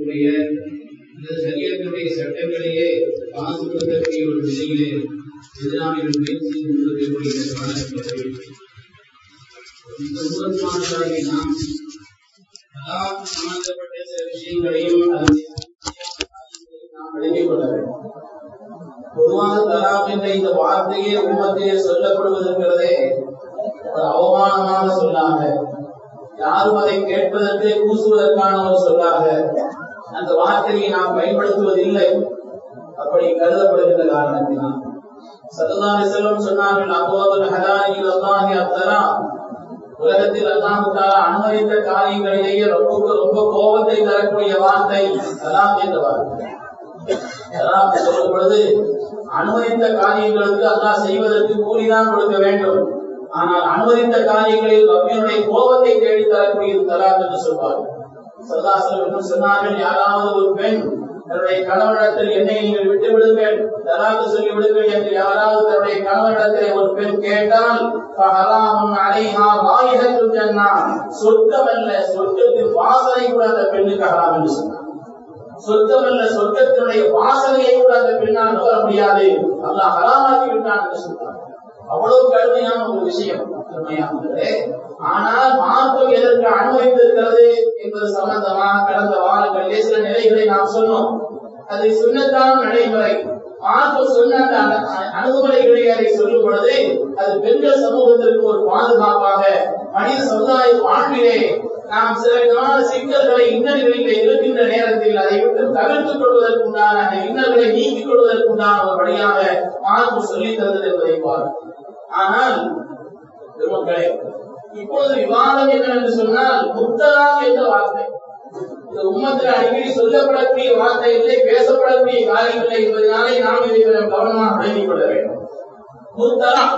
இருக்கக்கூடிய இந்த சரியத்தினுடைய சட்டங்களையே பாதுகாக்கக்கூடிய ஒரு நிலையிலே எதிராளிகள் முயற்சி கொண்டிருக்கக்கூடிய காலகட்டத்தில் இந்த உருவமானதாகி நாம் சம்பந்தப்பட்ட சில விஷயங்களையும் நாம் விளங்கிக் கொள்ள வேண்டும். பொதுவாக தலாக் என்ற இந்த வார்த்தையே உம்மத்திலே சொல்லப்படுவதற்கிறதே ஒரு அவமானமான சொல்லாக, யாரும் அதை கேட்பதற்கு கூசுவதற்கான ஒரு சொல்லாக அந்த வார்த்தையை நாம் பயன்படுத்துவதில்லை. அப்படி கருதப்படுகின்ற காரணத்தினால் ஸல்லல்லாஹு அலைஹி வஸல்லம் சொன்னார்கள், அபூதுல் ஹலாலி இலல்லாஹி அத்தலாக், உலகத்தில் அல்லாஹ் தஆலா அனுமதித்த காரியங்களிலேயே ரொம்ப கோபத்தை தரக்கூடிய வார்த்தை தலாக் என்ற வார்த்தை. தலாக் சொல்லும் பொழுது அனுமதித்த காரியங்களுக்கு அல்லாஹ் செய்வதற்கு கூலிதான் கொடுக்க வேண்டும். ஆனால் அனுமதித்த காரியங்களில் ரப்பினுடைய கோபத்தை தேடி தரக்கூடிய தலாக் என்று சொல்வார்கள். ஸல்லல்லாஹு அலைஹி வஸல்லம் சொன்னார்கள், யாராவது ஒரு பெண் தன்னுடைய கணவனிடத்தில் என்னை நீங்கள் விட்டு விடுங்கள், தலாக் சொல்லி விடுங்கள் என்று யாராவது தன்னுடைய கணவனிடத்தில் ஒரு பெண் கேட்டால், ஃபஹராமுன் அலைஹா ராயிஹத்துல் ஜன்னah, சொர்க்கமல்ல சொர்க்கத்தின் வாசனை கூட அந்த பெண்ணுக்கு ஹராம் என்று சொன்னார். சொர்க்கமல்ல சொர்க்கத்தினுடைய வாசனையை கூட அந்த பெண்ணால் நுகர முடியாது, அல்லாஹ் ஹராமாக்கி விட்டான் என்று சொன்னார். அவ்வளவு கடுமையான ஒரு விஷயம் கடுமையானது. ஆனால் மார்க்கம் எதற்கு அனுமதித்திருக்கிறது என்பது சம்பந்தமாக கடந்த வாரங்களிலே சில நிலைகளை நாம் சொன்னோம். அது சுன்னத்தான நடைமுறை. மார்க்கம் சொன்ன அணுகுமுறைகளை அதை சொல்லும் பொழுது அது பெண்கள் சமூகத்திற்கு ஒரு பாதுகாப்பாக மனித சமுதாய வாழ்விலே நாம் சில விதமான சிக்கல்களை இன்னல்களில் இருக்கின்ற நேரத்தில் அதை விட்டு தவிர்த்துக் கொள்வதற்குண்டான அந்த இன்னல்களை நீக்கிக் கொள்வதற்குண்டான ஒரு வழியாக மார்க்கம் சொல்லித் தந்தது என்பதை பார்க்கிறோம். ஆனால் பெருமக்களே, இப்பொழுது விவாதம் என்னவென்று சொன்னால் முத்தலாக் என்ற வார்த்தை இந்த உம்மத்தில் அடிக்கடி சொல்லப்படக்கூடிய வார்த்தை இல்லை, பேசப்படக்கூடிய காரியம் இல்லை என்பதனாலே நாம் இதை கவனமாக விளங்கிக் கொள்ள வேண்டும். முத்தலாக்,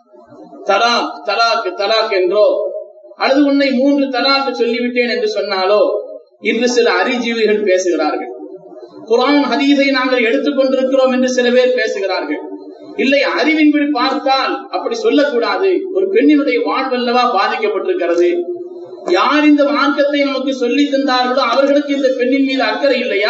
தலாக் தலாக் தலாக் என்றோ அல்லது உன்னை 3 தலாக்கு சொல்லிவிட்டேன் என்று சொன்னாலோ இன்று சில அறிஜீவிகள் பேசுகிறார்கள். குர்ஆன் ஹதீஸை நாங்கள் எடுத்துக் கொண்டிருக்கிறோம் என்று சில பேர் பேசுகிறார்கள். இல்லை, அறிவின்படி பார்த்தால் அப்படி சொல்லக்கூடாது. ஒரு பெண்ணினுடைய வாழ்வல்லவா பாதிக்கப்பட்டிருக்கிறது. யார் இந்த மார்க்கத்தை நமக்கு சொல்லி தந்தார்களோ அவர்களுக்கு இந்த பெண்ணின் மீது அக்கறை இல்லையா?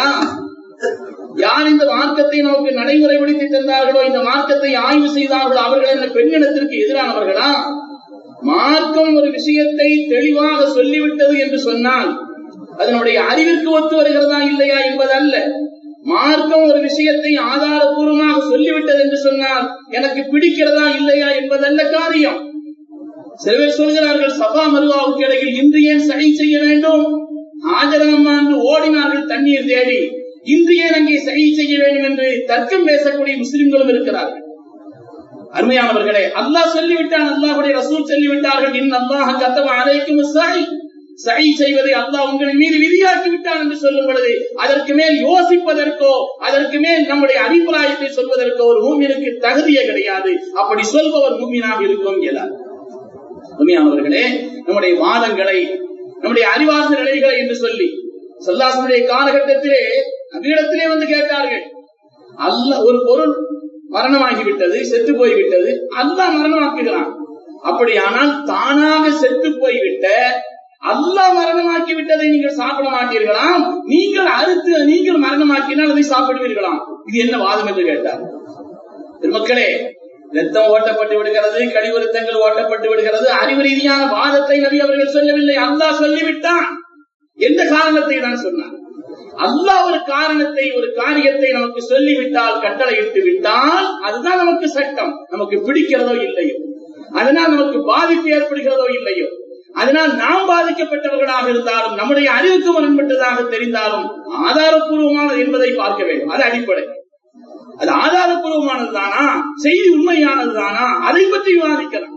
யார் இந்த மார்க்கத்தை நமக்கு நடைமுறைப்படுத்தி தந்தார்களோ, இந்த மார்க்கத்தை ஆய்வு செய்தார்களோ அவர்கள் இந்த பெண்ணினத்திற்கு எதிரானவர்களா? மார்க்கம் ஒரு விஷயத்தை தெளிவாக சொல்லிவிட்டது என்று சொன்னால் அதனுடைய அறிவிற்கு ஒத்து வருகிறதா இல்லையா என்பதல்ல. மார்க்கம் ஒரு விஷயத்தை ஆதாரபூர்வமாக சொல்லிவிட்டது என்று சொன்னால் எனக்கு பிடிக்கிறதா இல்லையா என்பதல்ல காரியம். சில பேர் சொல்கிறார்கள், சஃபா மருவாவுக்கு இடையில் இன்று ஏன் சஹீ செய்ய வேண்டும்? ஆஜரம்மா என்று ஓடினார்கள் தண்ணீர் தேடி, இன்று ஏன் அங்கே சஹீ செய்ய வேண்டும் என்று தர்க்கம் பேசக்கூடிய முஸ்லிம்களும் இருக்கிறார்கள். அருமையானவர்களே, அல்லாஹ் சொல்லிவிட்டான், அல்லாஹ்வுடைய ரசூல் சொல்லிவிட்டார்கள், இன்னல்லாஹ கதப அலைக்கும் ஸஹீ, சஹீ செய்வதை அல்லாஹ் உங்களின் மீது விதியாக்கி விட்டான் என்று சொல்லும் பொழுது அதற்கு மேல் யோசிப்பதற்கோ அதற்கு மேல் நம்முடைய அபிப்பிராயத்தை சொல்வதற்கோ ஒரு மூமினுக்கு தகுதியே கிடையாது. அப்படி சொல்பவர் மூமினாக இருக்கும் இயலாது. அருமையானவர்களே, நம்முடைய வாதங்களை நம்முடைய அறிவார்ந்த நிலைகளை என்று சொல்லி ஸல்லல்லாஹு காலகட்டத்திலே நபியிடத்திலே வந்து கேட்டார்கள், அல்லாஹ் ஒரு பொருள் மரணமாகிவிட்டது, செத்து போய்விட்டது, அல்லாஹ் மரணமாக்குகிறான். அப்படியானால் தானாக செத்து போய்விட்ட அல்லாஹ் மரணமாக்கி விட்டதை நீங்கள் சாப்பிட மாட்டீர்களாம், நீங்கள் அறுத்து நீங்கள் மரணமாக்கினால் அதை சாப்பிடுவீர்களாம். இது என்ன வாதம் என்று கேட்டார். மக்களே, ரத்தம் ஓட்டப்பட்டு விடுகிறது, கழிவுறுத்தங்கள் ஓட்டப்பட்டு விடுகிறது, அறிவு ரீதியான வாதத்தை நபி அவர்கள் சொல்லவில்லை, அல்லாஹ் சொல்லிவிட்டான். எந்த காரணத்தை தான் சொன்னார்? அல்லாஹ் ஒரு காரணத்தை ஒரு காரியத்தை நமக்கு சொல்லிவிட்டால், கட்டளையிட்டு விட்டால் அதுதான் நமக்கு சட்டம். நமக்கு பிடிக்கிறதோ இல்லையோ, அதனால் நமக்கு பாதிப்பு ஏற்படுகிறதோ இல்லையோ, அதனால் நாம் பாதிக்கப்பட்டவர்களாக இருந்தாலும் நம்முடைய அறிவுக்கு முரண்பட்டதாக தெரிந்தாலும் ஆதாரப்பூர்வமானது என்பதை பார்க்க வேண்டும். அது அடிப்படை. அது ஆதாரப்பூர்வமானது தானா, செய்தி உண்மையானது தானா, அதை பற்றி விவாதிக்கலாம்.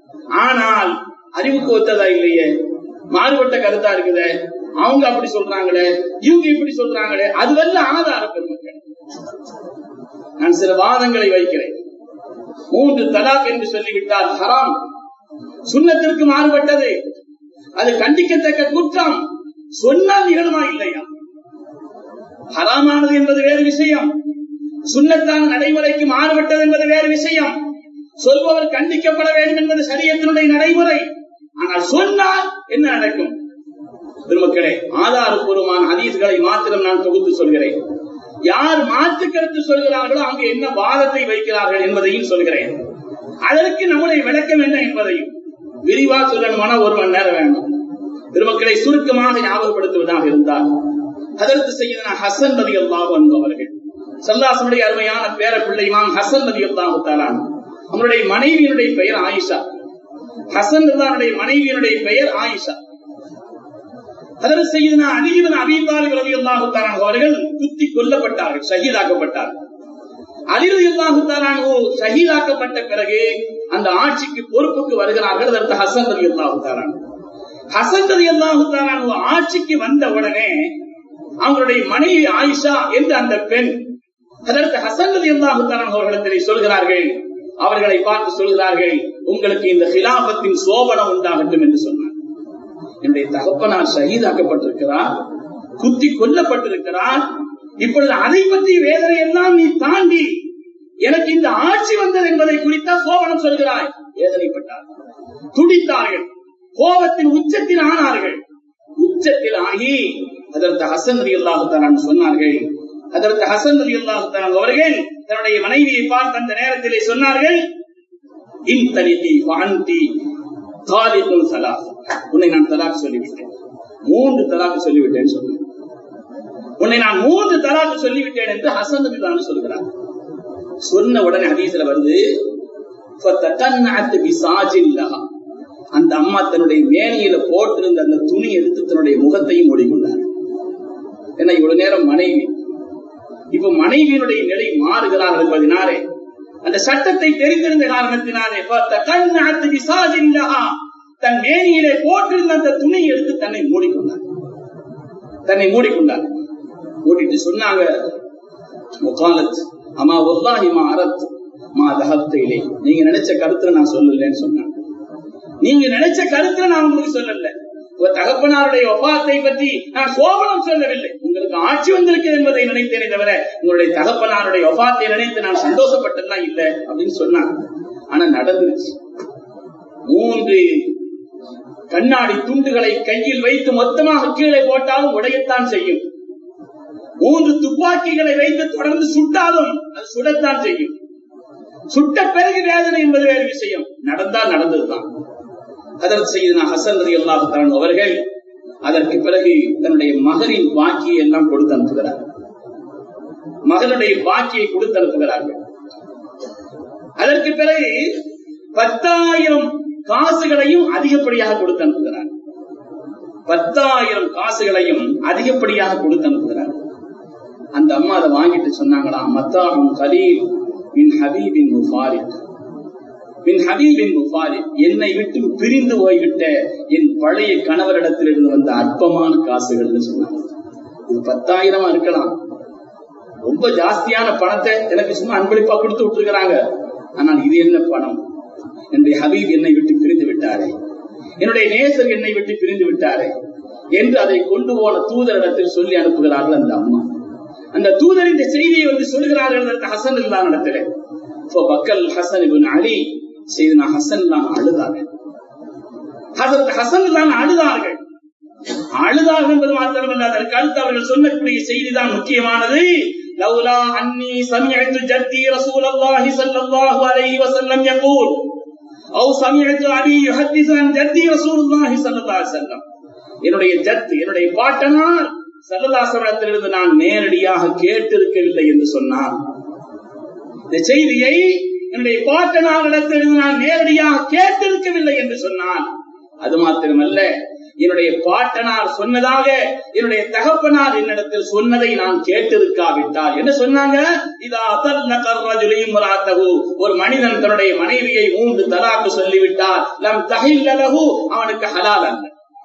ஆனால் அறிவுக்கு ஒத்ததா இல்லையே, மாறுபட்ட கருத்தா இருக்குது, அவங்க அப்படி சொல்றாங்களே, இவங்க இப்படி சொல்றாங்களே, அதுவல்ல ஆதார பெருமக்கள். நான் சில வாதங்களை வைக்கிறேன். 3 தலாக் என்று சொல்லிவிட்டால் ஹராம், சுன்னத்திற்கு மாறுபட்டது, அது கண்டிக்கத்தக்க குற்றம். சொன்னால் நிகழுமா இல்லையா? ஹராமானது என்பது வேறு விஷயம், சுன்னத்தான நடைமுறைக்கு மாறுபட்டது என்பது வேறு விஷயம். சொல்பவர் கண்டிக்கப்பட வேண்டும் என்பது ஷரியத்தினுடைய நடைமுறை. ஆனால் சொன்னால் என்ன நடக்கும்? பெருமக்களே, ஆதாரப்பூர்வமான ஹதீஸ்களை மாத்திரம் நான் தொகுத்து சொல்கிறேன். யார் மாற்று கருத்து சொல்கிறார்களோ அங்கு என்ன வாதத்தை வைக்கிறார்கள் என்பதையும் சொல்கிறேன். அதற்கு நம்முடைய விளக்கம் என்ன என்பதையும் விரிவா சொல்லணுமான 1 மணி நேரம் வேண்டும். பெருமக்களை சுருக்கமாக ஞாபகப்படுத்துவதாக இருந்தால், ஹதரத் சையதுனா ஹசன் ரலியல்லாஹு அன்ஹு அவர்கள் ஸல்லல்லாஹு அருமையான பேர பிள்ளை இமாம் ஹசன் ரலியல்லாஹு தஆலா அவருடைய மனைவியினுடைய பெயர் ஆயிஷா. ஹசன் ரலியல்லாஹுடைய மனைவியினுடைய பெயர் ஆயிஷா. ஹதரத் சையதுனா அலி இப்னு அபீ தாலிப் ரலியல்லாஹு தஆலா அவர்கள் குத்தி கொல்லப்பட்டார்கள், ஷஹீதாக்கப்பட்டார்கள். அலி ரலியல்லாஹு தஆலா ஷஹீதாக்கப்பட்ட பிறகு அந்த ஆட்சிக்கு பொறுப்புக்கு வருகிறார்கள் அதற்கு ஹசன் ரலியல்லாஹு தஆலா. ஹசன் ரலியல்லாஹு தஆலா ஆட்சிக்கு வந்த உடனே அவங்களுடைய மனைவி ஆயிஷா என்ற அந்த பெண் அதற்கு ஹசன் ரலியல்லாஹு தஆலா அவர்களிடத்தில் சொல்கிறார்கள், அவர்களை பார்த்து சொல்கிறார்கள், உங்களுக்கு இந்த ஹிலாபத்தின் சோபனம் உண்டாகட்டும் என்று சொன்னார். என்னுடைய தகப்பனார் ஷஹீதாக்கப்பட்டிருக்கிறார், குத்தி கொல்லப்பட்டிருக்கிறார். இப்பொழுது அதை பற்றி வேதனை எல்லாம் நீ தாண்டி எனக்கு இந்த ஆட்சி வந்தது என்பதை குறித்த சோபனம் சொல்கிறாய். வேதனைப்பட்டார், துடித்தார்கள், கோபத்தின் உச்சத்தில் ஆனார்கள். உச்சத்தில் ஆகி அதற்கு ஹசன் ரலியல்லாஹு தஆலா சொன்னார்கள். அதற்கு ஹசன் ரலியல்லாஹு தஆலா அவர்கள் தன்னுடைய மனைவியை பார்த்து அந்த நேரத்திலே சொன்னார்கள், இன்தலிகி ஃபஅன்தி தாலிகுன் ஸலாஸ், உன்னை நான் தலாக் சொல்லிவிட்டேன், 3 தலாக் சொல்லிவிட்டேன் சொன்னேன். உன்னை நான் 3 தலாக் சொல்லிவிட்டேன் என்று ஹசன் ரலியல்லாஹு சொல்கிறார். சொன்ன உடனே ஹதீஸ்ல வருது, ஃபதகன்னஅத் பிசாஜில்லஹா, அந்த அம்மா தன்னுடைய மேனியில போட்டிருந்த அந்த துணி எடுத்து தன்னுடைய முகத்தையும் மூடிக்கொண்டார். ஏன்னா இவ்வளவு நேரம் மனைவி, இப்ப மனைவியினுடைய நிலை மாறுகிறார்கள் என்பதனாலே, அந்த சட்டத்தை தெரிந்திருந்த காரணத்தினாலே தன் மேனியிலே போட்டிருந்த அந்த துணி எடுத்து தன்னை மூடிக்கொண்டார். மூடிட்டு சொன்னாங்க, அம்மா வல்லாஹி மா அரத் மா தஹப்த இலை, நீங்க நினைச்ச கருத்துல நான் சொல்லலன்னு சொன்னாங்க. நீங்க நினைச்ச கருத்துல நான் உங்களுக்கு சொல்லல, தகப்பனாருடைய வஃபாத்தை பற்றி நான் சோபனம் சொல்லவில்லை, உங்களுக்கு ஆட்சி வந்திருக்கிறது என்பதை நினைத்தேனே தவிர உங்களுடைய தகப்பனாருடைய வஃபாத்தை நினைத்து நான் சந்தோஷப்பட்டதெல்லாம் இல்லை அப்படின்னு சொன்னாங்க. ஆனா நடந்துருச்சு. 3 கண்ணாடி துண்டுகளை கையில் வைத்து மொத்தமாக கீழே போட்டாலும் உடையத்தான் செய்யும். 3 துப்பாக்கிகளை வைத்து தொடர்ந்து சுட்டாலும் அது சுடத்தான் செய்யும். சுட்ட பிறகு வேதனை என்பது வேறு விஷயம், நடந்தால் நடந்ததுதான். அதற்கு செய்தனா ஹசன் ரலியல்லாஹு தஆலா அவர்கள் அதற்கு பிறகு தன்னுடைய மகனின் பாக்கியை எல்லாம் கொடுத்து அனுப்புகிறார். மகனுடைய பாக்கியை கொடுத்து அனுப்புகிறார்கள். அதற்கு பிறகு 10,000 காசுகளையும் அதிகப்படியாக கொடுத்து அனுப்புகிறார். 10,000 காசுகளையும் அதிகப்படியாக கொடுத்து அனுப்புகிறார். அந்த அம்மா அதை வாங்கிட்டு சொன்னாங்களா, மத்தாஹும் கலீல் மின் ஹபீபின் முஃபாரிக், மின் ஹபீபின் முஃபாரிக், என்னை விட்டு பிரிந்து போய்விட்ட என் பழைய கணவரிடத்திலிருந்து வந்த அற்பமான காசுகள் சொன்னாங்க. இது 10,000 இருக்கலாம், ரொம்ப ஜாஸ்தியான பணத்தை எனக்கு சும்மா அன்பளிப்பா கொடுத்து விட்டுருக்கிறாங்க. ஆனால் இது என்ன பணம், என்னுடைய ஹபீப் என்னை விட்டு பிரிந்து விட்டாரே, என்னுடைய நேசர் என்னை விட்டு பிரிந்து விட்டாரே என்று அதை கொண்டு போன தூதரிடத்தில் சொல்லி அனுப்புகிறார்கள் அந்த அம்மா. அந்த தூதர் இந்த செய்தியை வந்து சொல்கிறார்கள் ஹசன் ரலியல்லாஹு இடத்திலே. ஃபபக்கல் ஹசன் இப்னு அலி, சையதுனா ஹசன் தான் அழுதார்கள். ஹஸரத் ஹசன் தான் அழுதார்கள். அழுதார்கள் என்பது மாத்திரமல்ல, அதற்கு அடுத்து அவர்கள் சொல்லக்கூடிய செய்திதான் முக்கியமானது. லவ்லா அன்னி சமிஅத்து ஜத்தி ரசூலல்லாஹி ஸல்லல்லாஹு அலைஹி வஸல்லம் யகூல் அவ் சமிஅத்து அபி யுஹத்திஸு அன் ஜத்தி ரசூலுல்லாஹி ஸல்லல்லாஹு அலைஹி வஸல்லம், என்னுடைய ஜத், என்னுடைய பாட்டனார் ஸல்லல்லாஹு அலைஹி வஸல்லத்திலிருந்து நான் நேரடியாக கேட்டிருக்கவில்லை என்று சொன்னார். இந்த செய்தியை என்னுடைய பாட்டனாரிடத்திலிருந்து நான் நேரடியாக கேட்டிருக்கவில்லை என்று சொன்னான். அது மாத்திரமல்ல, என்னுடைய பாட்டனார் சொன்னதாக என்னுடைய தகப்பனார் என்னிடத்தில் சொன்னதை நான் கேட்டிருக்காவிட்டால் என்ன சொன்னாங்க, இதா தல்லக ரஜுலு இம்ராத்தஹு, ஒரு மனிதன் தன்னுடைய மனைவியை 3 தலாக் சொல்லிவிட்டால் லம் தஹில்ல லஹு, அவனுக்கு ஹலால் அல்ல,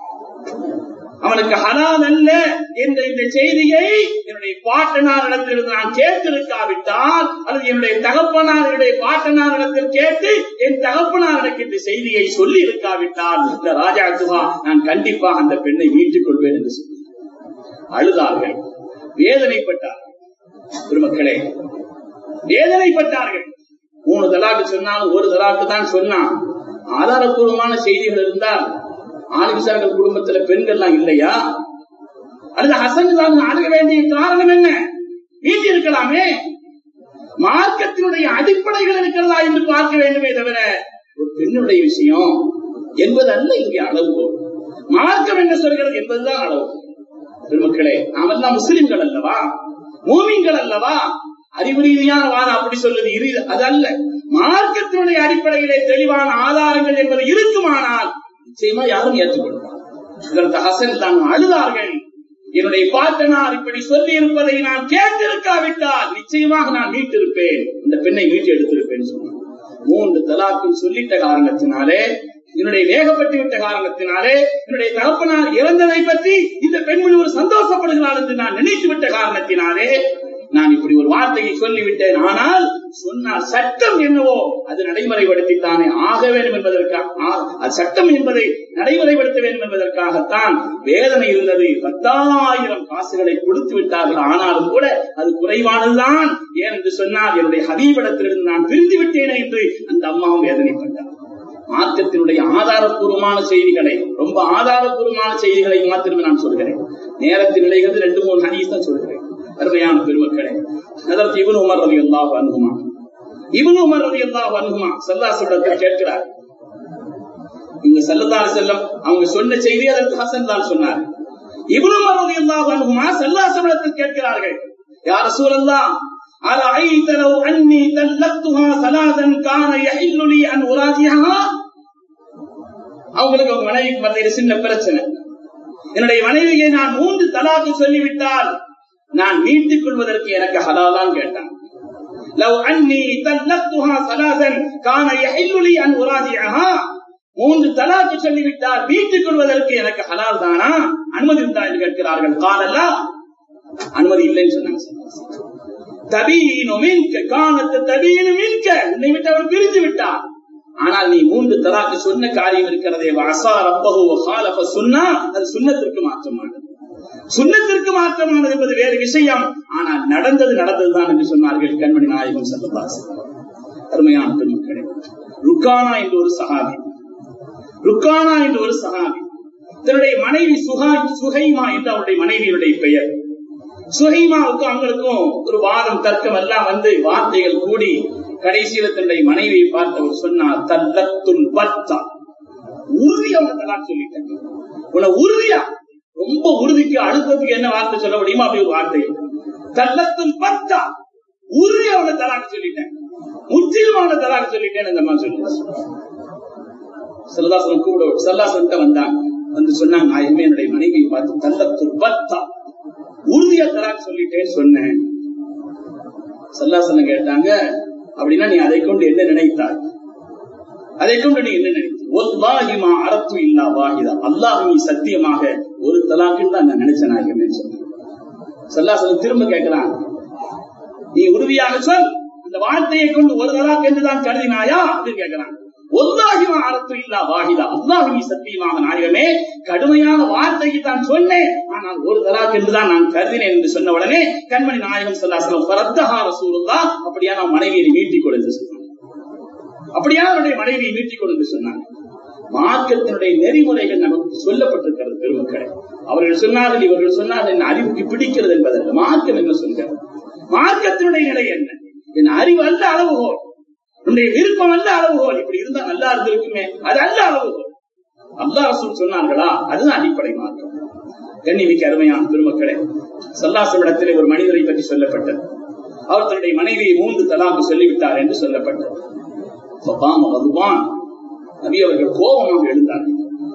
அவனுக்கு ஹலால் அல்ல என்ற இந்த செய்தியை என்னுடைய பாட்டனாரிடத்திலிருந்து நான் கேட்டிருக்காவிட்டால், அல்லது என்னுடைய தகப்பனாருடைய பாட்டனாரிடத்தில் கேட்டு என் தகப்பனார் எனக்கு இந்த செய்தியை சொல்லி இருக்காவிட்டால் இந்த ராஜா துஹா நான் கண்டிப்பாக அந்த பெண்ணை மீட்டுக் கொள்வேன் என்று சொல்லி அழுதார்கள், வேதனைப்பட்டார்கள். பெருமக்களே, வேதனைப்பட்டார்கள். 3 தலாக்கு சொன்னாலும் 1 தலாக்கு தான் சொன்னான். ஆதாரப்பூர்வமான செய்திகள் இருந்தால் ஆலிம்சார்கள் குடும்பத்துல பெண்கள்லாம் இல்லையா? அல்லது ஹசன் தான் அணுக வேண்டிய காரணம் என்ன? வீட்டில் இருக்கலாமே. மார்க்கத்தினுடைய அடிப்படைகள் இருக்கிறதா என்று பார்க்க வேண்டுமே தவிர ஒரு பெண்ணுடைய விஷயம் என்பதல்ல இங்கே அளவுகோல். மார்க்கம் என்ன சொல்கிறது என்பதுதான் அளவு. பெருமக்களே, நாமெல்லாம் முஸ்லிம்கள் அல்லவா, மூமின்கள் அல்லவா? அறிவு ரீதியான வாதம் அப்படி சொல்வது அதல்ல. மார்க்கத்தினுடைய அடிப்படையிலே தெளிவான ஆதாரங்கள் என்பது இருக்குமானால் நிச்சயமா யாரும் ஏற்றுக்கொள்வார். இதற்கு ஹசன் தான் அழுதார்கள். என்னுடைய பாட்டனார் இப்படி சொல்லி இருப்பதை நான் கேட்டிருக்காவிட்டால் நிச்சயமாக நான் மீட்டிருப்பேன், இந்த பெண்ணை மீட்டு எடுத்திருப்பேன் சொன்னார். 3 தலாக்கும் சொல்லிட்ட காரணத்தினாலே, என்னுடைய வேகப்பட்டு விட்ட காரணத்தினாலே, என்னுடைய தகப்பனார் இறந்ததை பற்றி இந்த பெண்மணி ஒரு சந்தோஷப்படுகிறார் என்று நான் நினைத்து விட்ட காரணத்தினாலே நான் இப்படி ஒரு வார்த்தையை சொல்லிவிட்டேன். ஆனால் சொன்னால் சட்டம் என்னவோ அது நடைமுறைப்படுத்தித்தானே ஆக வேண்டும் என்பதற்காக, சட்டம் என்பதை நடைமுறைப்படுத்த வேண்டும் என்பதற்காகத்தான் வேதனை இருந்தது. 10,000 காசுகளை கொடுத்து விட்டார்கள். ஆனாலும் கூட அது குறைவானதுதான். ஏனென்று சொன்னால் என்னுடைய ஹபீபிடத்திலிருந்து நான் பிரிந்து விட்டேனே என்று அந்த அம்மாவும் வேதனைப்பட்டார். மார்க்கத்தினுடைய ஆதாரப்பூர்வமான செய்திகளை, ரொம்ப ஆதாரப்பூர்வமான செய்திகளை மாத்திரமே நான் சொல்கிறேன். நேரத்தின் நிலைகள் 2-3 ஹதீஸ் தான் சொல்கிறேன். அருமையான பெருமக்களே, அதற்கு இப்னு உமர் ரலியல்லாஹு அன்ஹுமா ஸல்லல்லாஹு அலைஹி வஸல்லம் கேட்கிறார். இங்க ஸல்லல்லாஹு அலைஹி வஸல்லம் அவங்க சொன்ன செய்தி அதற்கு ஹசன் தான் சொன்னார். இப்னு உமர் ரலியல்லாஹு அன்ஹுமா ஸல்லல்லாஹு அலைஹி வஸல்லம் கேட்கிறார்கள், யா ரசூலல்லாஹ் அரஐத லவ் அன்னி தல்லக்துஹா ஸலாதன் கான யஹில்லு லீ அன் உராஜிஹா. அவங்களுக்கு அவங்க மனைவிக்கு மத்திய சின்ன பிரச்சனை. என்னுடைய மனைவியை நான் 3 தலாக்கு சொல்லிவிட்டால் நான் மீட்டுக் கொள்வதற்கு எனக்கு ஹலாலான்னு கேட்டான். லவ் அன்னி தல்லக்துஹா ஸலாதன் கான யஹில்லு லீ அன் உராஜிஹா. 3 தலாக்கு சொல்லிவிட்டால் மீட்டுக் கொள்வதற்கு எனக்கு ஹலால் தானா, அனுமதி உண்டா என்று கேட்கிறார்கள். காலல்லா, அனுமதி இல்லைன்னு சொன்னாங்க. தபீனு மின்க கானத் தபீனு மின்க, உன்னை விட்டு அவர் பிரிந்து விட்டார். ஆனால் நீ 3 தலாக்கு சொன்ன காரியம் இருக்கிறதே, வஸா ரப்பஹு வ காலஃப சுன்னா, அது சுன்னத்திற்கு மாற்றமானது. சுன்னத்திற்கு மாற்றமானது என்பது வேறு விஷயம். ஆனால் நடந்ததுதான் என்று சொன்னார்கள் கண்மணி நாயகம் ஸல்லல்லாஹு அலைஹி வஸல்லம். அருமையான பெருமக்களே, ருக்கானா என்று ஒரு சஹாபி தன்னுடைய மனைவி சுஹைமா என்று அவருடைய மனைவியுடைய பெயர். சுஹைமாவுக்கு அவங்களுக்கும் ஒரு வாதம் தர்க்கம் எல்லாம் வந்து வார்த்தைகள் கூடி கடைசியில் தன்னுடைய மனைவியை பார்த்தவர் சொன்னார், தல்லத்துல் பத்தா, உறுதியா தலாக் சொல்லிட்டேன். உன்னை உறுதியா, ரொம்ப உறுதிக்கு அழுத்தத்துக்கு என்ன வார்த்தை சொல்ல முடியுமா அப்படி ஒரு வார்த்தை. தல்லத்துல் பத்தா, உறுதியா உன்னை தலாக் சொல்லிட்டேன், முற்றிலுமான தலாக் சொல்லிட்டேன் இந்த மாதிரி சொல்லி சல்லல்லாஹு கூட சல்லாசன் வந்தாங்க. வந்து சொன்னாங்க, நாயகமே என்னுடைய மனைவியை பார்த்து தல்லத்துல் பத்தா, உறுதியா தலாக் சொல்லிட்டேன்னு சொன்னேன். சல்லாசன் கேட்டாங்க, அப்படின்னா நீ அதை கொண்டு என்ன நினைத்தாய்? அதை கொண்டு நீ என்ன நினைத்தாய்? வல்லாஹி மா அரத்து இல்லா வாஹிதா, அல்லாஹ் நீ சத்தியமாக ஒரு தலாக்குன்னு தான் நான் நினைச்ச நாயகமே சொன்னேன். சல்லாசன் திரும்ப கேட்கிறான், நீ உறுதியாக சொல், அந்த வார்த்தையை கொண்டு ஒரு தலாக் என்றுதான் கருதினாயா அப்படின்னு கேட்கிறான். வல்லாஹி மா அரத்து இல்லா வாஹிதா, அல்லாஹ் நீ சத்தியமாக நாயகமே கடுமையான வார்த்தையை தான் சொன்னேன், ஆனால் ஒரு தலாக் என்றுதான் நான் கருதினேன் என்று சொன்ன உடனே கண்மணி நாயகம் ஸல்லல்லாஹு அலைஹி வஸல்லம் ஃபரத்தஹா ரசூலுல்லாஹ், அப்படியே நான் மனைவியை மீட்டிக் கொடுத்து சொன்னாங்க. அப்படியே அவருடைய மனைவியை மீட்டிக் கொடுத்து சொன்னாங்க. மார்க்கத்தினுடைய நெறிமுறைகள் நமக்கு சொல்லப்பட்டிருக்கிறது பெருமக்களே. அவர்கள் சொன்னார்கள், இவர்கள் சொன்னார்கள், என் அறிவுக்கு பிடிக்கிறது என்பதல்ல. மார்க்கம் என்ன சொல்கிறது? மார்க்கத்தினுடைய நிலை என்ன? என் அறிவு அல்ல அளவுகோல், என்னுடைய விருப்பம் அல்ல அளவுகோல். இப்படி இருந்தா நல்லா இருந்திருக்குமே, அது அல்ல அளவுகோல். அல்லாஹ் ரசூல் சொன்னார்களா, அதுதான் அடிப்படை மார்க்கம். கண்ணிமிக்க அருமையான பெருமக்களே, ஸல்லல்லாஹு இடத்திலே ஒரு மனிதரை பற்றி சொல்லப்பட்டது. அவர் தன்னுடைய மனைவியை 3 தலாக்கு சொல்லிவிட்டார் என்று சொல்லப்பட்டது. நபி அவர்கள் கோபமாக எழுந்தார்கள்.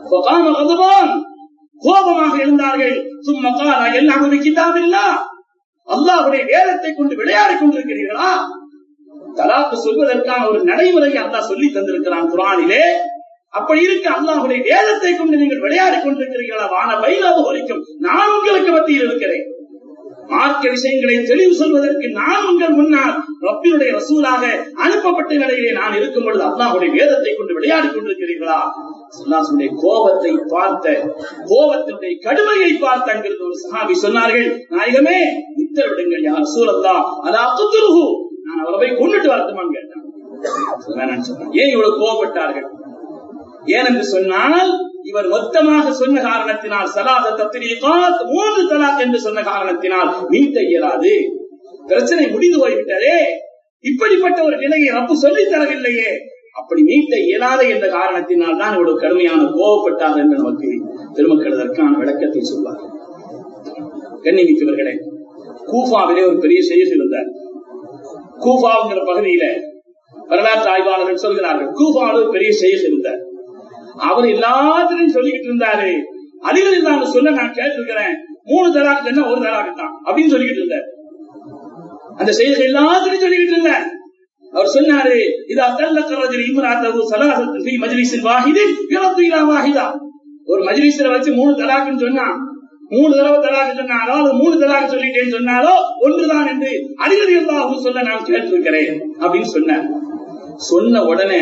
கோபமாக எழுந்தார்கள். சும்மா காலா எல்லாமே கிதாபில்லாஹ், அல்லாஹ்வுடைய வேதத்தை கொண்டு விளையாடி கொண்டிருக்கிறீர்களா? தலாக்கு சொல்வதற்கான ஒரு நடைமுறையை அல்லாஹ் சொல்லி தந்திருக்கிறான் குர்ஆனிலே. அப்படி இருக்க அல்லாஹ்வுடைய வேதத்தை கொண்டு நீங்கள் விளையாடி கொண்டிருக்கிறீர்களா? வான பைலாவு வரைக்கும் நான் உங்களுக்கு மத்தியில் இருக்கிறேன். மார்க்க விஷயங்களை தெளிவு சொல்வதற்கு நான் உங்கள் முன்னால் ரப்பினுடைய ரசூலாக அனுப்பப்பட்ட நிலையிலே நான் இருக்கும் பொழுது அல்லாஹ்வுடைய வேதத்தை கொண்டு விளையாடி கொண்டிருக்கிறீர்களா? ஸல்லல்லாஹு கோபத்தை பார்த்த, கோபத்தினுடைய கடுமையை பார்த்த அங்கிருந்து ஒரு சஹாபி சொன்னார்கள், நாயகமே உத்தரவிடுங்கள் யா ரசூலல்லாஹ், அலா துத்ருஹு, நான் அவரை போய் கொண்டுட்டு வரட்டுமான்னு கேட்டாங்க. ஏன் இவ்வளவு கோபப்பட்டார்கள்? ஏனென்று சொன்னால் இவர் மொத்தமாக சொன்ன காரணத்தினால் சலாத தத்ரீகாத் 3 தலாக் என்று சொன்ன காரணத்தினால் மீட்ட இயலாது. பிரச்சனை முடிந்து போய்விட்டதே. இப்படிப்பட்ட ஒரு நிலையை ரப்பு சொல்லித் தரவில்லையே, அப்படி மீட்ட இயலாத என்ற காரணத்தினால் தான் இவ்வளவு கடுமையான கோபப்பட்டார் என்று நமக்கு பெருமக்கள் அதற்கான விளக்கத்தை சொல்வார். கண்ணிமிக்கவர்களே, கூஃபாவிலே ஒரு பெரிய ஷேக் இருந்தார். கூஃபாங்கிற பகுதியில வரலாற்று ஆய்வாளர்கள் சொல்கிறார்கள், கூஃபாவில் ஒரு பெரிய ஷேக் இருந்தார். அவர் எல்லாத்திலையும் சொல்லிக்கிட்டு இருந்தாரு, அலிகள் தான் சொல்ல நான் கேட்டிருக்கிறேன், 3 தலாக் என்ன 1 தலாக் தான் அப்படின்னு சொல்லிக்கிட்டு இருந்தார். அந்த ஷேக் எல்லாத்திலையும் சொல்லிக்கிட்டு இருந்தார். அவர் சொன்னாரு, இதா தல்லக ரஜுல் இம்ராத்தஹு ஸலாஸத்தன் ஃபீ மஜ்லிஸின் வாஹிதின் யரது இலா வாஹிதா. ஒரு மஜ்லிஸ்ல வச்சு 3 தலாக்னு சொன்னா, 3 தடவை தலாக் சொன்னாரோ, 3 தலாக் சொல்லிட்டேன்னு சொன்னாரோ ஒன்றுதான் என்று அலிகள் அல்லாஹு சொல்ல நான் கேட்டிருக்கிறேன் அப்படின்னு சொன்னார். சொன்ன உடனே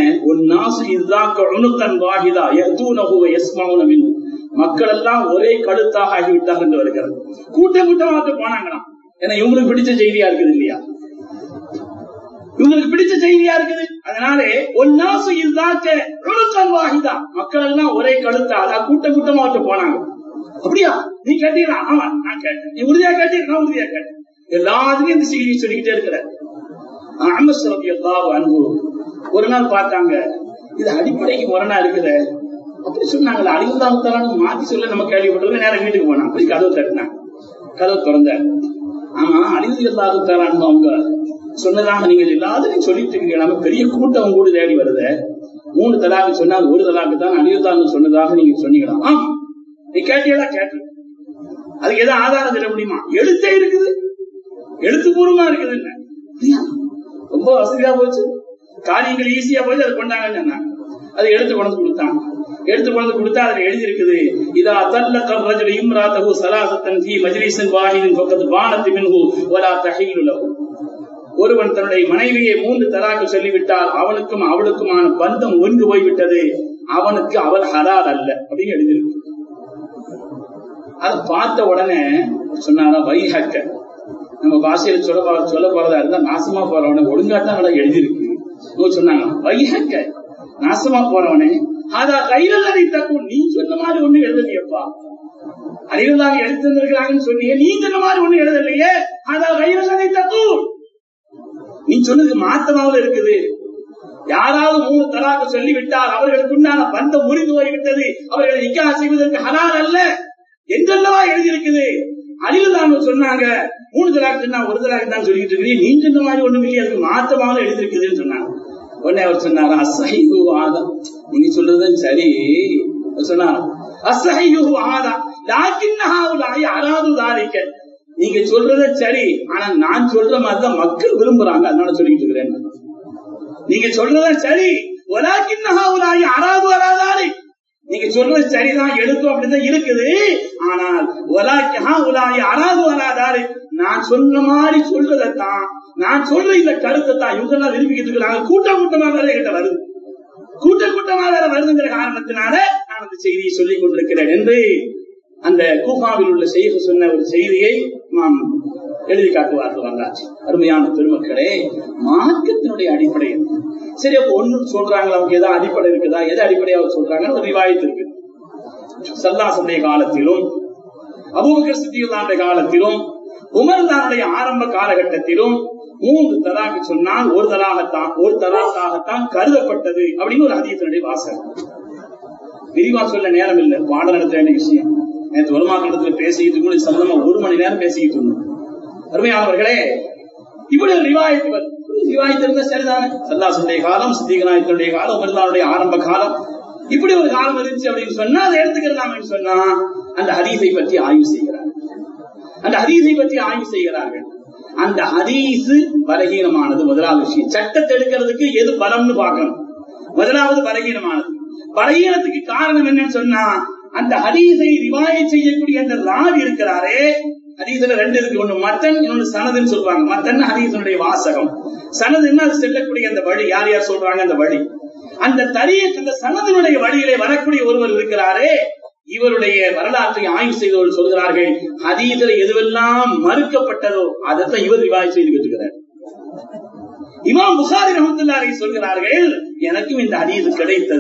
மக்கள் எல்லாம் ஒரே கழுத்தாக ஆகிவிட்டார் என்று வருகிறது. கூட்டம் கூட்டமாக போனாங்களாம். ஏன்னா இவங்களுக்கு பிடிச்ச செய்தியா இருக்குது இல்லையா, இவங்களுக்கு பிடிச்ச செய்தியா இருக்குது. அதனாலே ஒன்னாசு இல்லாக்க வாகிதா, மக்கள் எல்லாம் ஒரே கழுத்தா, அதான் கூட்டம் கூட்டமாக போனாங்க. அப்படியா நீ கேட்டீங்களா? ஆமா நான் கேட்டேன். நீ உறுதியா கேட்டீங்க? நான் உறுதியா கேட்டேன். எல்லாத்துலயும் இந்த செய்தியை சொல்லிக்கிட்டே இருக்கிற ஒரு நாள் பார்த்தாங்க, இது அடிப்படைக்கு முரணா இருக்குது அப்படி சொன்னாங்களா, அழிவுதாவுத்தாலும் மாத்தி சொல்ல நம்ம கேள்விப்பட்டது. நேரம் வீட்டுக்கு போனா அப்படி கதவு தட்டினாங்க. கதவு திறந்த, ஆமா அழிவுதாவுத்தாலும் அவங்க சொன்னதாக நீங்க எல்லாத்தையும் சொல்லிட்டு இருக்கீங்க, பெரிய கூட்டம் கூட தேடி வருது. 3 தலாக்கு சொன்னாங்க, 1 தலாக்கு தான் அழிவுதாங்க சொன்னதாக நீங்க சொன்னீங்களா? ஆமா நீ கேட்டீங்களா? கேட்டு. அதுக்கு எதாவது ஆதாரம் தர முடியுமா? எழுத்தே இருக்குது, எழுத்துப்பூர்வமா இருக்குது. என்ன ரொம்ப வசதியா போச்சு, காரியங்கள் ஈஸியா போச்சு. அதை கொண்டாங்கன்னு சொன்னாங்க. அதை எடுத்து கொண்டு கொடுத்தாங்க. எடுத்து கொண்டு கொடுத்தா அதுல எழுதி இருக்குது, இதா தல்லக ரஜுல் இம்ராத்தஹு ஸலாஸத்தன் ஃபீ மஜ்லிஸின் வாஹிதின் ஃபக்கத் பானத் மின்ஹு வலா தஹில்லு லஹு. ஒருவன் தன்னுடைய மனைவியை 3 தலாக்கு சொல்லிவிட்டால் அவனுக்கும் அவளுக்குமான பந்தம் ஒன்று போய்விட்டது, அவனுக்கு அவள் ஹலால் அல்ல அப்படின்னு எழுதியிருக்கு. அதை பார்த்த உடனே சொன்னாரா, வைஹக்க, நம்ம பாஷையில சொல்ல போறதா இருந்தா நாசமா போறவனை ஒழுங்காத்தான் எழுதியிருக்கு. சொன்னாங்க, வைஹக்க நாசமா போறவனே, அதா கைரல்லதை தக்கும், நீ சொன்ன மாதிரி ஒண்ணு எழுதலையப்பா. அறிவுதாக எழுத்திருக்கிறாங்கன்னு சொன்னீங்க, நீ சொன்ன மாதிரி ஒண்ணு எழுதலையே. அதா கைரல்லதை தக்கும், நீ சொன்னது மாத்தமாவில் இருக்குது. யாராவது 3 தலாக்கு சொல்லிவிட்டால் அவர்களுக்கு உண்டான பந்தம் முறிந்து போய்விட்டது, அவர்களை நிக்காஹ் செய்வதற்கு ஹலால் அல்ல என்றல்லவா எழுதியிருக்குது. அழிவுதான் சொன்னாங்க, 3 தலாக்கு சொன்னா 1 தலாக்கு தான் சொல்லிட்டு இருக்கீங்க, நீ சொன்ன மாதிரி ஒண்ணும் இல்லையா, அதுக்கு மாத்தமாக எழுதியிருக்குதுன்னு சொன்னாங்க. உடனே அவர் சொன்னாரா, அஸ்ஸஹீஹு ஆதா, நீங்க சொல்றதும் சரி சொன்னார். அஸ்ஸஹீஹு ஆதா லாக்கின்னஹா உலாயி அராது தாலிக, நீங்க சொல்றத சரி, ஆனா நான் சொல்ற மாதிரிதான் மக்கள் விரும்புறாங்க, அதனால சொல்லிட்டு இருக்கிறேன். நீங்க சொல்றத சரி, வலாக்கின்னஹா உலாயி அராது அராதாலி, நீங்க சொல்றது சரிதான், எழுத்தும் அப்படிதான் இருக்குது. ஆனால் வலாக்கிஹா உலாயி அராது அராதாலி, நான் சொன்ன மாதிரி சொல்றதான், நான் சொல்ற இந்த கருத்தை தான் இவங்க எல்லாம் விரும்பிக்கிட்டு இருக்கிறாங்க. கூட்டம் கூட்டமாக வேற கிட்ட வருது, கூட்டம் கூட்டமாக வேற வருதுங்கிற காரணத்தினால நான் அந்த செய்தியை சொல்லிக் கொண்டிருக்கிறேன் என்று அந்த கூஃபாவில் உள்ள ஷேக் சொன்ன ஒரு செய்தியை நாம் எழுதி காட்டுவார்கள். வரலாற்று அருமையான பெருமக்களே, மார்க்கத்தினுடைய அடிப்படை சரி. அப்ப ஒண்ணு சொல்றாங்க, அவங்க ஏதாவது அடிப்படை இருக்குதா, எது அடிப்படையாக சொல்றாங்க ஒரு ரிவாயத் இருக்கு. ஸல்லல்லாஹு காலத்திலும், அபூபக்கர் சித்தியுல்லாஹுடைய காலத்திலும், உமர்தானுடைய ஆரம்ப காலகட்டத்திலும் 3 தலாக்கு சொன்னால் 1 தலாக்காகத்தான் கருதப்பட்டது அப்படின்னு ஒரு ஹதீஸினுடைய வாசகம். விரிவா சொல்ல நேரம் இல்லை, பாடம் நடத்த வேண்டிய விஷயம். நேற்று வருமானத்துல பேசிக்கிட்டு கூட சம்பந்தமா 1 மணி நேரம் பேசிக்கிட்டு இருந்தோம். அருமையானவர்களே, இப்படி ஒரு ரிவாயத் இருந்தா சரிதானே. ஸல்லல்லாஹு காலம், சித்திக் நாயகனுடைய காலம், உமர்தானுடைய ஆரம்ப காலம், இப்படி ஒரு காலம் இருந்துச்சு அப்படின்னு சொன்னா அதை எடுத்துக்கிறதாமன்னு சொன்னா அந்த ஹதீஸை பற்றி ஆய்வு செய்கிறார்கள். அந்த ஹதீஸ் பலகீனமானது முதலாவது விஷயம். சட்டத்தை எடுக்கிறதுக்கு எது பலம்னு பார்க்கணும். முதலாவது பலகீனமானது. பலகீனத்துக்கு காரணம் என்னன்னு சொன்னா, அந்த ஹதீஸை ரிவாயத் செய்யக்கூடிய அந்த ராவி இருக்கிறாரே, ஹதீஸ்ல 2 இருக்கு, ஒண்ணு மத்தன், இன்னொன்னு சனதுன்னு சொல்றாங்க. மத்தன் ஹதீஸனுடைய வாசகம், சனதுன்னா அது செல்லக்கூடிய அந்த வழி, யார் யார் சொல்றாங்க அந்த வழி, அந்த தரீக், அந்த சனதினுடைய வழியிலே வரக்கூடிய ஒருவர் இருக்கிறாரே, இவருடைய வரலாற்றை ஆய்வு செய்தவர்கள் சொல்கிறார்கள், ஹதீஸ்ல எதுவெல்லாம் மறுக்கப்பட்டதோ அதைத்தான் இவர் ரிவாயத் செய்து பெற்றுகிறார். இமாம் புகாரி ரஹ்மத்துல்லாஹி சொல்கிறார்கள், எனக்கும் இந்த ஹதீஸ் கிடைத்தது,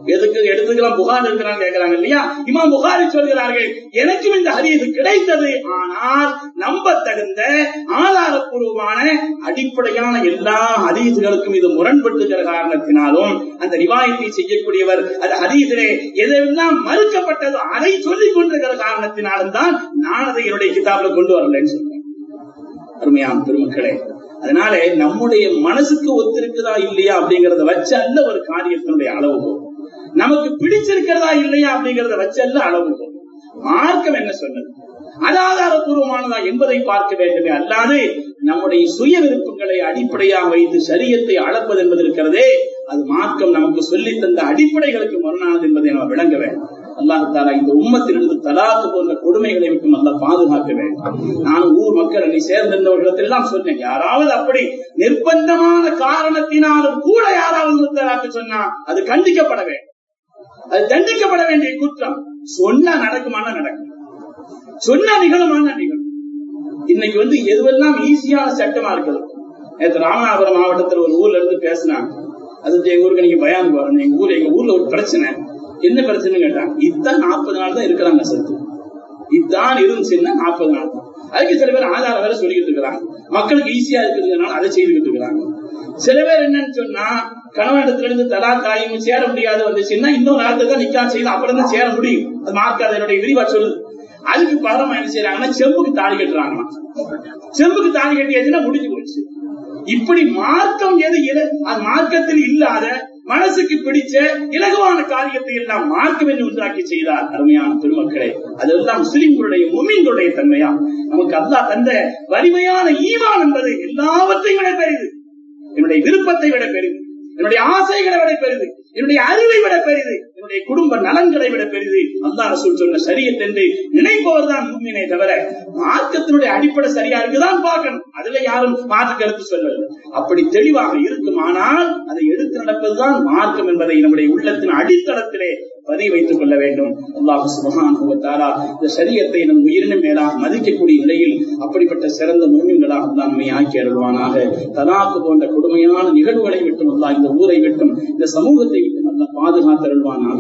எதுக்கு எடுத்துக்கலாம் புகார் இருக்கிறாங்க கேட்கிறாங்க இல்லையா? இமாம் புகாரி சொல்கிறார்கள், எனக்கும் இந்த ஹதீஸ் கிடைத்தது, ஆனால் நம்ப தகுந்த ஆதாரப்பூர்வமான அடிப்படையான எல்லா ஹதீஸ்களுக்கும் இது முரண்பட்டுகிற காரணத்தினாலும் அந்த ரிவாயத்தை செய்யக்கூடியவர் அந்த ஹதீஸிலே எதெல்லாம் மறுக்கப்பட்டதோ அதை சொல்லிக் கொண்டிருக்கிற காரணத்தினாலும் தான் நான் அதை என்னுடைய கிதாபில் கொண்டு வரலன்னு சொல்றேன். அருமையான பெருமக்களே, அதனால நம்முடைய மனசுக்கு ஒத்திருக்குதா இல்லையா அப்படிங்கறத வச்சு அல்ல ஒரு காரியத்தினுடைய அளவுகோல், நமக்கு பிடிச்சிருக்கிறதா இல்லையா அப்படிங்கறத வச்சு அல்ல அளவுகோல். மார்க்கம் என்ன சொன்னது, அது ஆதாரபூர்வமானதா என்பதை பார்க்க வேண்டுமே அல்லாது நம்முடைய சுய விருப்பங்களை அடிப்படையாக வைத்து ஷரியத்தை அளப்பது என்பது இருக்கிறதே, அது மார்க்கம் நமக்கு சொல்லி தந்த அடிப்படைகளுக்கு முரணானது என்பதை நம்ம விளங்க வேண்டும். அல்லாஹ் தஆலா இந்த உம்மத்திலிருந்து தலாக்கு போன்ற கொடுமைகளை விட்டு அல்லாஹ் பாதுகாக்க வேண்டும். நானும் ஊர் மக்கள் அணி சேர்ந்திருந்தவர்களிடத்திலாம் சொன்னேன், யாராவது அப்படி நிர்பந்தமான காரணத்தினாலும் கூட யாராவது தலாக்கு சொன்னா அது கண்டிக்கப்பட வேண்டும், அது தண்டிக்கப்பட வேண்டிய குற்றம். சொன்னா நடக்குமான நடக்கும், சொன்னா நிகழுமான நிகழும். இன்னைக்கு எதுவெல்லாம் ஈஸியான சட்டமா இருக்குது. நேற்று ராமநாதபுரம் மாவட்டத்தில் ஒரு ஊர்ல இருந்து பேசினாங்க, அது எங்க ஊருக்கு நீங்க பயானுக்கு வரணும், எங்க ஊர்ல ஒரு பிரச்சனை, என்ன பிரச்சனை கேட்டாங்க, இதுதான் 40 நாள் தான் இருக்கிறாங்க சத்து, இதுதான் இருந்துச்சுன்னா 40 நாள் தான். அதுக்கு சில பேர் ஆதாரம் வேற சொல்லிக்கிட்டு இருக்கிறாங்க, மக்களுக்கு ஈஸியா இருக்கிறதுனால அதை செய்துக்கிட்டு இருக்கிறாங்க. சில பேர் என்னன்னு சொன்னா கணவனிடத்துல இருந்து தலாக்காயும் சேர முடியாது வந்துச்சுன்னா இன்னொரு நாள் தான் நிக்கா செய்து அப்புறம் தான் சேர முடியும், அது மார்க்க அதனுடைய விரிவா சொல்லுது. அதுக்கு பகரமா என்ன செய்யறாங்கன்னா செம்புக்கு தாலி கட்டுறாங்க, செம்புக்கு தாலி கட்டியாச்சுன்னா முடிஞ்சு போச்சு. இப்படி மார்க்கம் எது அது மார்க்கத்தில் இல்லாத மனசுக்கு பிடிச்ச இலகுவான காரியத்தை எல்லாம் மார்க்கம் என்று உண்டாக்கி செய்தார். அருமையான பெருமக்களே, அதெல்லாம் முஸ்லிம்களுடைய முஃமின்களுடைய தன்மையா? நமக்கு அல்லாஹ் தந்த வலிமையான ஈமான் என்பது எல்லாவற்றையும் விட பெரிது, என்னுடைய விருப்பத்தை விட பெரிது, என்னுடைய ஆசைகளை விட பெரிது, என்னுடைய அறிவை விட பெரிது, என்னுடைய குடும்ப நலன்களை விட பெரிது. அல்லாஹ் ரசூல் சொன்ன ஷரியத் என்று நினைப்பவர் தான் முஃமினே தவிர மார்க்கத்தினுடைய அடிப்படை சரியா இருக்குதான் பார்க்கணும், அதுல யாரும் மாற்று கருத்து சொல்லவில்லை. அப்படி தெளிவாக இருக்குமானால் அதை எடுத்து நடப்பதுதான் மார்க்கம் என்பதை நம்முடைய உள்ளத்தின் அடித்தளத்திலே பதிவு வைத்துக் கொள்ள வேண்டும். அல்லாஹ் சுப்ஹானஹு வ தஆலா இந்த ஷரியத்தை நம் உயிரினும் மேலாக மதிக்கக்கூடிய நிலையில் அப்படிப்பட்ட சிறந்த முஃமின்களாக அல்லாஹ் நம்மை ஆக்கி அருள்வானாக. தலாக்கு போன்ற கொடுமையான நிகழ்வுகளை விட்டும் அல்லாஹ் இந்த ஊரை விட்டும் இந்த சமூகத்தை விட்டும் அல்லாஹ் பாதுகாத்து அருள்வானாக.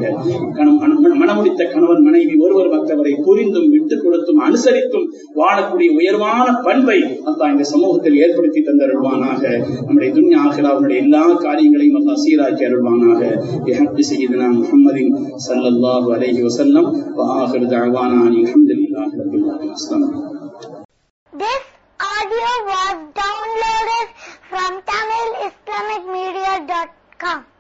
மனமுடித்த கணவன் மனைவி ஒருவர் மற்றவரை புரிந்தும் விட்டுக் கொடுத்தும் அனுசரித்தும் வாழக்கூடிய உயர்வான பண்பை அல்லாஹ் இந்த சமூகத்தில் ஏற்படுத்தி தந்தருள்வானாக. நம்முடைய துன்யா ஆகிராவுடைய எல்லா காரியங்களையும் அல்லாஹ் சீராக்கி அருள்வானாக. பிஹக்கி சய்யிதினா முஹம்மதின் ஸல்லல்லாஹு அலைஹி வஸல்லம் வ ஆகிரு தஅவானா அல்ஹம்துலில்லாஹி ரப்பில் ஆலமீன். This audio was downloaded from TamilIslamicMedia.com.